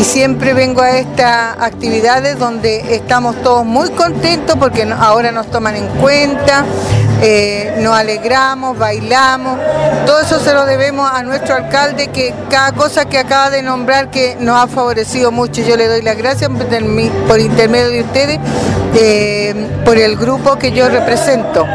y siempre vengo a estas actividades donde estamos todos muy contentos porque ahora nos toman en cuenta, nos alegramos, bailamos. Todo eso se lo debemos a nuestro alcalde, que cada cosa que acaba de nombrar que nos ha favorecido mucho. Yo le doy las gracias por intermedio de ustedes, por el grupo que yo represento.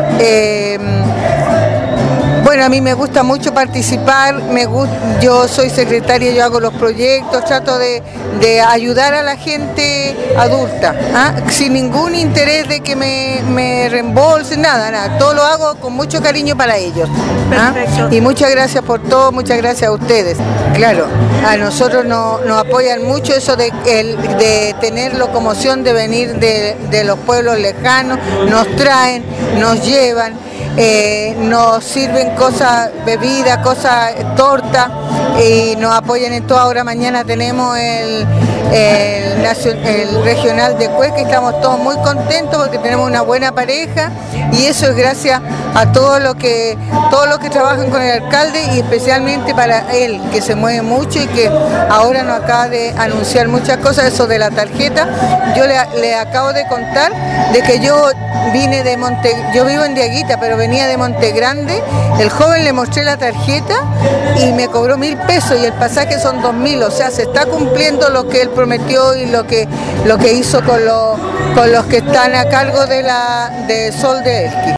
Bueno, a mí me gusta mucho participar, yo soy secretaria, yo hago los proyectos, trato de ayudar a la gente adulta, sin ningún interés de que me reembolsen, nada, todo lo hago con mucho cariño para ellos. Perfecto. Y muchas gracias por todo, muchas gracias a ustedes. Claro, a nosotros nos apoyan mucho eso de tener locomoción, de venir de los pueblos lejanos, nos traen, nos llevan. Nos sirven cosas, bebidas, cosas, torta, y nos apoyan en todo. Ahora mañana tenemos el regional de Cueca y estamos todos muy contentos porque tenemos una buena pareja, y eso es gracias a todos los que trabajan con el alcalde, y especialmente para él, que se mueve mucho y que ahora nos acaba de anunciar muchas cosas. Eso de la tarjeta, yo le acabo de contar de que yo vivo en Diaguita, pero venía de Monte Grande. El joven le mostré la tarjeta y me cobró 1.000 pesos, y el pasaje son 2.000, o sea, se está cumpliendo lo que él prometió y lo que hizo con los que están a cargo de Sol de Elqui.